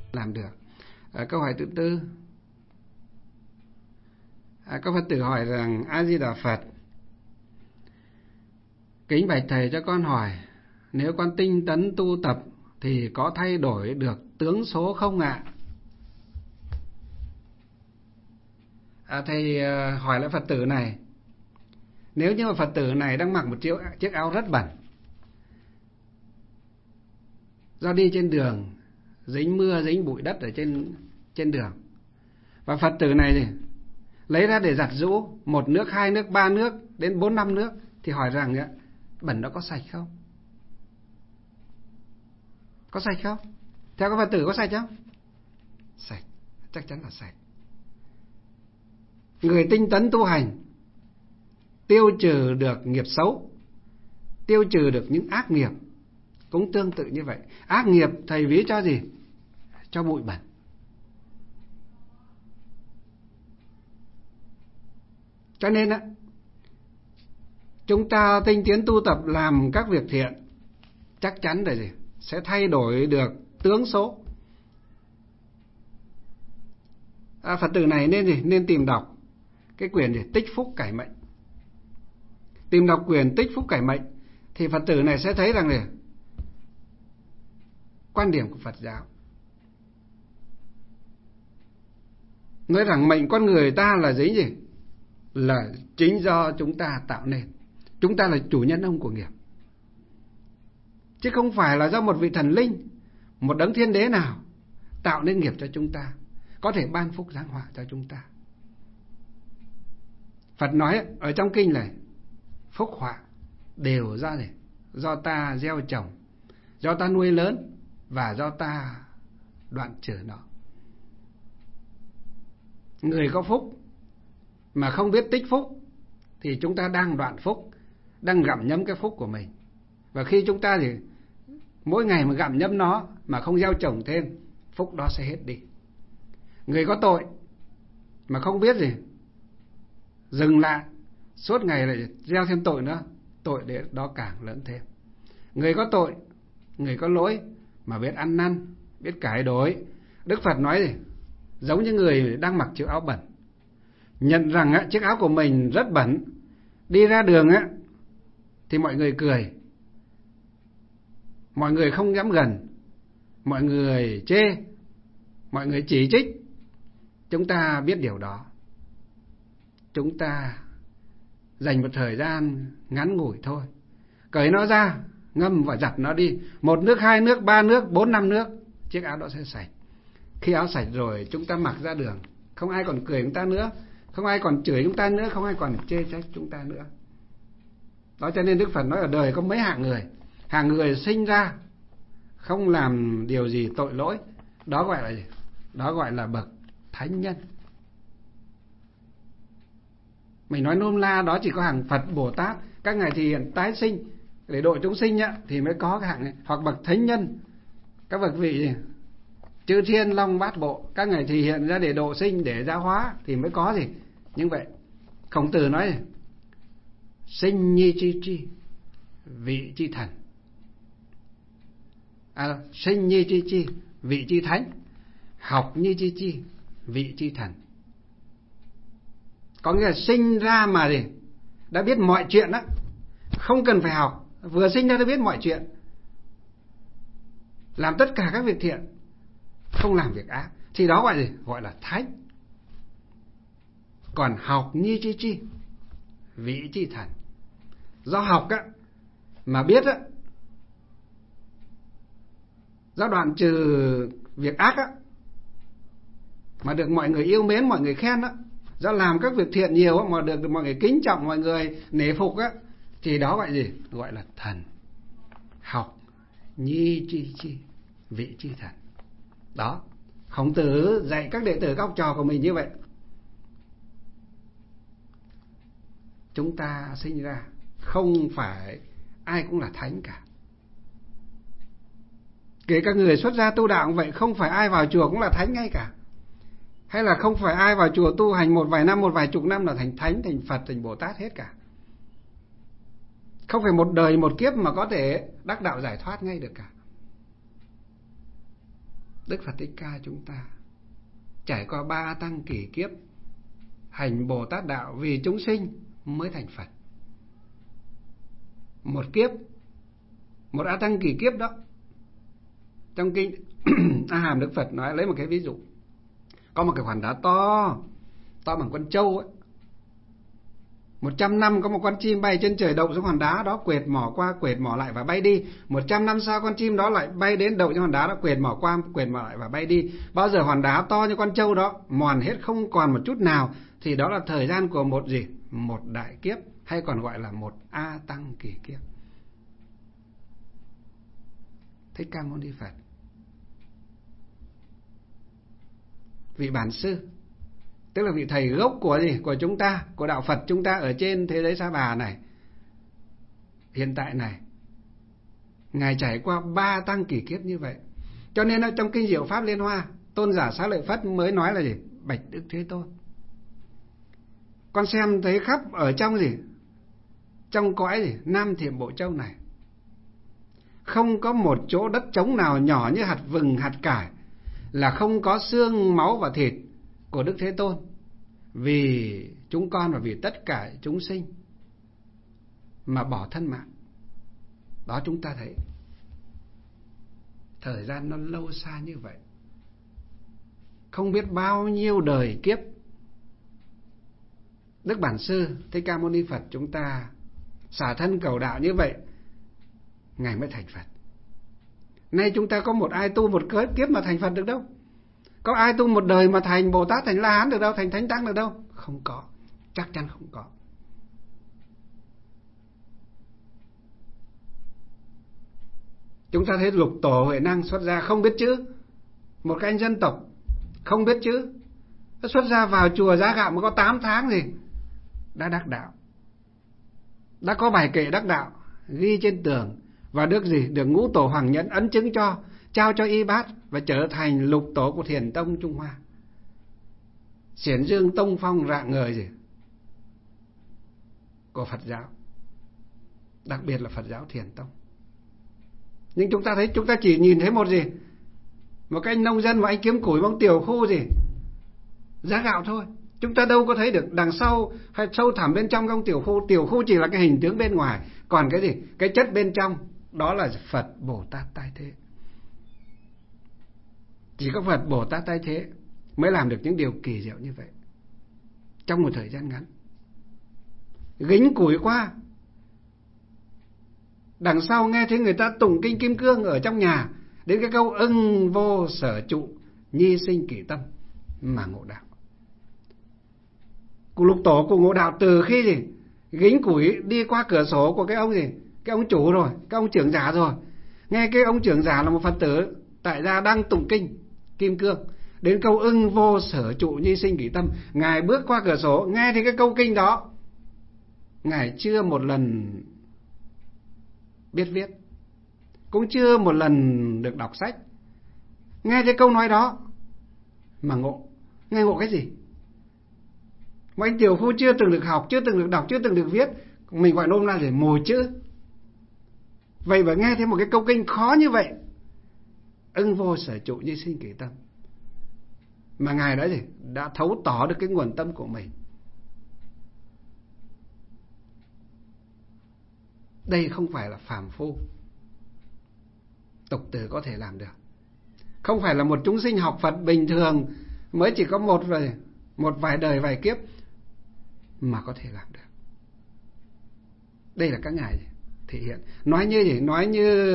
làm được. Câu hỏi thứ tư, các Phật tử hỏi rằng: A Di Đà Phật, kính bạch thầy cho con hỏi, nếu con tinh tấn tu tập thì có thay đổi được tướng số không ạ? Thầy hỏi lại Phật tử này, nếu như mà Phật tử này đang mặc một chiếc áo rất bẩn, do đi trên đường dính mưa dính bụi đất ở trên đường, và Phật tử này thì lấy ra để giặt giũ 1 nước, 2 nước, 3 nước đến 4, 5 nước, thì hỏi rằng bẩn đó có sạch không? Có sạch không? Theo các Phật tử có sạch không? Sạch, chắc chắn là sạch. Người tinh tấn tu hành tiêu trừ được nghiệp xấu, tiêu trừ được những ác nghiệp, cũng tương tự như vậy. Ác nghiệp thầy ví cho gì? Cho bụi bẩn. Cho nên chúng ta tinh tiến tu tập làm các việc thiện, chắc chắn là gì? Sẽ thay đổi được tướng số. Phật tử này nên tìm đọc cái quyển Tích Phúc Cải Mệnh. Tìm đọc quyển Tích Phúc Cải Mệnh thì Phật tử này sẽ thấy rằng quan điểm của Phật giáo nói rằng mệnh con người ta là gì? Là chính do chúng ta tạo nên. Chúng ta là chủ nhân ông của nghiệp, chứ không phải là do một vị thần linh, một đấng thiên đế nào tạo nên nghiệp cho chúng ta, có thể ban phúc giáng họa cho chúng ta. Phật nói ở trong kinh này, phúc họa đều do ta gieo trồng, do ta nuôi lớn và do ta đoạn trừ nó. Người có phúc mà không biết tích phúc thì chúng ta đang đoạn phúc, đang gặm nhấm cái phúc của mình. Và khi chúng ta thì mỗi ngày mà gặm nhấm nó mà không gieo trồng thêm, phúc đó sẽ hết đi. Người có tội mà không biết dừng lại, suốt ngày lại gieo thêm tội nữa, tội để đó càng lớn thêm. Người có tội, người có lỗi mà biết ăn năn, biết cải đổi, Đức Phật nói giống như người đang mặc chiếc áo bẩn, nhận rằng chiếc áo của mình rất bẩn, đi ra đường thì mọi người cười, mọi người không dám gần, mọi người chê, mọi người chỉ trích. Chúng ta biết điều đó, chúng ta dành một thời gian ngắn ngủi thôi, cởi nó ra, ngâm và giặt nó đi, 1 nước, 2 nước, 3 nước, 4, 5 nước, chiếc áo đó sẽ sạch. Khi áo sạch rồi, chúng ta mặc ra đường, không ai còn cười chúng ta nữa, không ai còn chửi chúng ta nữa, không ai còn chê trách chúng ta nữa. Đó, cho nên Đức Phật nói ở đời có mấy hạng người. Hạng người sinh ra không làm điều gì tội lỗi, đó gọi là gì? Đó gọi là bậc thánh nhân. Mình nói nôm na đó chỉ có hàng Phật, Bồ Tát, các ngài thì hiện tái sinh để độ chúng sinh thì mới có cái hạng này. Hoặc bậc thánh nhân, các bậc vị chư thiên long bát bộ, các ngài thì hiện ra để độ sinh, để giáo hóa thì mới có như vậy. Khổng Tử nói sinh nhi chi chi, vị chi thần. Sinh nhi chi chi, vị chi thánh. Học nhi chi chi, vị chi thần. Có nghĩa là sinh ra mà đã biết mọi chuyện đó, không cần phải học, vừa sinh ra đã biết mọi chuyện, làm tất cả các việc thiện, không làm việc ác, thì đó gọi gọi là thánh. Còn học nhi chi chi, vị chi thần. Do học mà biết do đoạn trừ việc ác mà được mọi người yêu mến, mọi người khen do làm các việc thiện nhiều mà được mọi người kính trọng, mọi người nể phục thì đó gọi gọi là thần. Học nhi chi chi, vị chi thần. Đó, Khổng Tử dạy các đệ tử, các học trò của mình như vậy. Chúng ta sinh ra không phải ai cũng là thánh cả. Kể cả người xuất gia tu đạo cũng vậy, không phải ai vào chùa cũng là thánh ngay cả. Hay là không phải ai vào chùa tu hành một vài năm, một vài chục năm là thành thánh, thành Phật, thành Bồ Tát hết cả. Không phải một đời một kiếp mà có thể đắc đạo giải thoát ngay được cả. Đức Phật Thích Ca chúng ta trải qua 3 tăng kỷ kiếp hành Bồ Tát đạo vì chúng sinh mới thành Phật. Một kiếp, một A Tăng kỷ kiếp đó. Trong kinh A Hàm Đức Phật nói, lấy một cái ví dụ, có một cái hòn đá to bằng con trâu ấy. 100 năm có một con chim bay trên trời, đậu xuống hòn đá đó, quệt mỏ qua quệt mỏ lại và bay đi. 100 năm sau con chim đó lại bay đến đậu trên hòn đá đó, quệt mỏ qua quệt mỏ lại và bay đi. Bao giờ hòn đá to như con trâu đó mòn hết không còn một chút nào, thì đó là thời gian của một gì? Một đại kiếp, hay còn gọi là một A Tăng kỷ kiếp. Thích Ca Mâu Ni Phật, vị bản sư, tức là vị thầy gốc của gì? Của chúng ta, của đạo Phật chúng ta ở trên thế giới Sa Bà này, hiện tại này, Ngài trải qua 3 tăng kỷ kiếp như vậy. Cho nên trong kinh Diệu Pháp Liên Hoa, Tôn giả Xá Lợi Phất mới nói là gì? Bạch Đức Thế Tôn, con xem thấy khắp ở trong gì? Trong cõi gì? Nam Thiểm Bộ Châu này, không có một chỗ đất trống nào nhỏ như hạt vừng, hạt cải, là không có xương, máu và thịt của Đức Thế Tôn, vì chúng con và vì tất cả chúng sinh mà bỏ thân mạng. Đó, chúng ta thấy thời gian nó lâu xa như vậy, không biết bao nhiêu đời kiếp. Đức Bản Sư Thích Ca Mâu Ni Phật chúng ta xả thân cầu đạo như vậy, Ngài mới thành Phật. Nay chúng ta có một ai tu một kiếp mà thành Phật được đâu. Có ai tu một đời mà thành Bồ Tát, thành La Hán được đâu, thành Thánh Tăng được đâu. Không có, chắc chắn không có. Chúng ta thấy Lục Tổ Huệ Năng xuất gia không biết chữ, một cái anh dân tộc không biết chữ, nó xuất gia vào chùa Giá Gạo mà có 8 tháng gì đã đắc đạo, đã có bài kệ đắc đạo ghi trên tường, và được gì? Được Ngũ Tổ Hoàng Nhẫn ấn chứng cho, trao cho y bát, và trở thành lục tổ của Thiền Tông Trung Hoa, xiển dương tông phong rạng ngời gì của Phật giáo, đặc biệt là Phật giáo Thiền Tông. Nhưng chúng ta thấy, chúng ta chỉ nhìn thấy một gì? Một cái anh nông dân, một anh kiếm củi bóng tiểu khu gì Giá Gạo thôi. Chúng ta đâu có thấy được đằng sau hay sâu thẳm bên trong ông tiểu khu. Tiểu khu chỉ là cái hình tướng bên ngoài, còn cái gì? Cái chất bên trong đó là Phật Bồ Tát tái thế. Chỉ có Phật Bồ Tát tái thế mới làm được những điều kỳ diệu như vậy trong một thời gian ngắn. Gính củi qua, đằng sau nghe thấy người ta tụng kinh Kim Cương ở trong nhà, đến cái câu ưng vô sở trụ, nhi sinh kỷ tâm, mà ngộ đạo. Của Lục Tổ của ngộ đạo từ khi gì? Gính củi đi qua cửa sổ của cái ông gì? Cái ông chủ rồi, cái ông trưởng giả rồi. Nghe cái ông trưởng giả là một Phật tử tại gia đang tụng kinh Kim Cương, đến câu ưng vô sở trụ nhi sinh kỷ tâm, Ngài bước qua cửa sổ, nghe thì cái câu kinh đó, Ngài chưa một lần biết viết, cũng chưa một lần được đọc sách, nghe thấy câu nói đó mà ngộ. Nghe ngộ cái gì? Một anh tiểu phu chưa từng được học, chưa từng được đọc, chưa từng được viết, mình gọi nôm na để mồi chữ. Vậy mà nghe thấy một cái câu kinh khó như vậy, ưng vô sở trụ nhi sinh kỷ tâm, mà Ngài đã gì? Đã thấu tỏ được cái nguồn tâm của mình. Đây không phải là phàm phu tục tử có thể làm được, không phải là một chúng sinh học Phật bình thường mới chỉ có một vài đời vài kiếp mà có thể làm được. Đây là các ngài thể hiện. Nói như gì? Nói như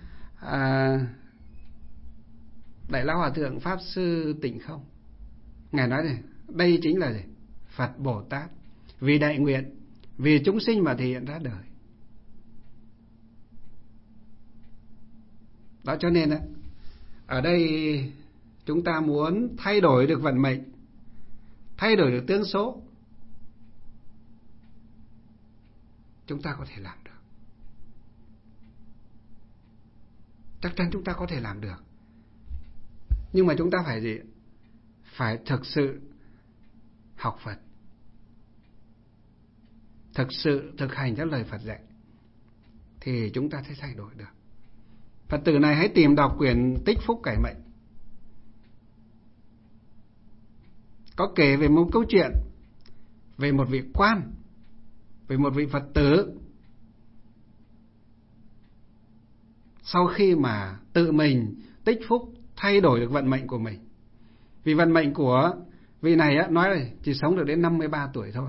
Đại Lão Hòa Thượng Pháp Sư Tịnh Không, Ngài nói này, đây chính là gì? Phật Bồ Tát vì đại nguyện, vì chúng sinh mà thể hiện ra đời. Đó, cho nên ở đây chúng ta muốn thay đổi được vận mệnh, thay đổi được tướng số, chúng ta có thể làm được. Chắc chắn chúng ta có thể làm được. Nhưng mà chúng ta phải gì? Phải thực sự học Phật, thực sự thực hành theo lời Phật dạy, thì chúng ta sẽ thay đổi được. Phật tử này hãy tìm đọc quyển Tích Phúc Cải Mệnh, có kể về một câu chuyện về một vị quan, về một vị Phật tử sau khi mà tự mình tích phúc thay đổi được vận mệnh của mình. Vì vận mệnh của vị này á, nói là chỉ sống được đến 53 tuổi thôi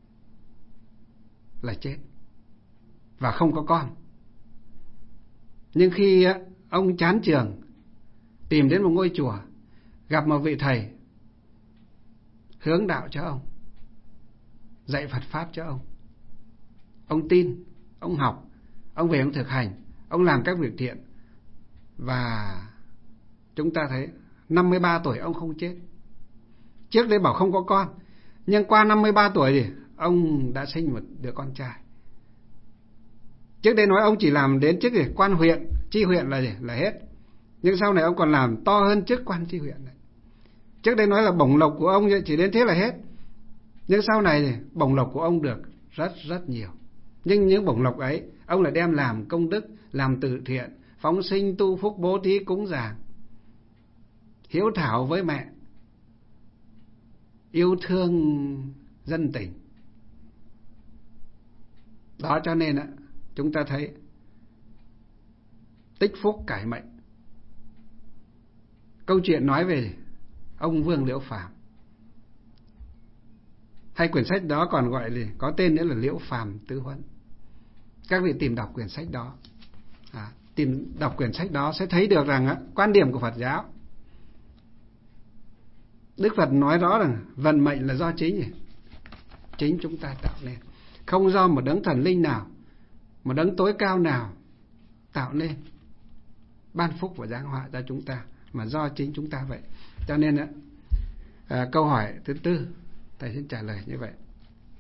là chết và không có con. Nhưng khi á, ông chán trường tìm đến một ngôi chùa, gặp một vị thầy hướng đạo cho ông, dạy Phật pháp cho ông tin, ông học, ông về ông thực hành, ông làm các việc thiện, và chúng ta thấy 53 tuổi ông không chết. Trước đây bảo không có con, nhưng qua 53 tuổi thì ông đã sinh một đứa con trai. Trước đây nói ông chỉ làm đến chức quan huyện, chi huyện là hết. Nhưng sau này ông còn làm to hơn chức quan chi huyện này. Trước đây nói là bổng lộc của ông chỉ đến thế là hết. Nhưng sau này thì bổng lộc của ông được rất rất nhiều. Nhưng những bổng lộc ấy ông lại đem làm công đức, làm từ thiện, phóng sinh, tu phúc, bố thí, cúng dường, hiếu thảo với mẹ, yêu thương dân tình. Đó cho nên chúng ta thấy tích phúc cải mệnh. Câu chuyện nói về ông Vương Liễu Phàm, hay quyển sách đó còn gọi là có tên nữa là Liễu Phàm Tứ Huấn. Các vị tìm đọc quyển sách đó, tìm đọc quyển sách đó sẽ thấy được rằng quan điểm của Phật giáo. Đức Phật nói rõ rằng vận mệnh là do chính chúng ta tạo nên, không do một đấng thần linh nào, một đấng tối cao nào tạo nên ban phúc và giáng họa cho chúng ta, mà do chính chúng ta vậy. Cho nên câu hỏi thứ tư thầy xin trả lời như vậy.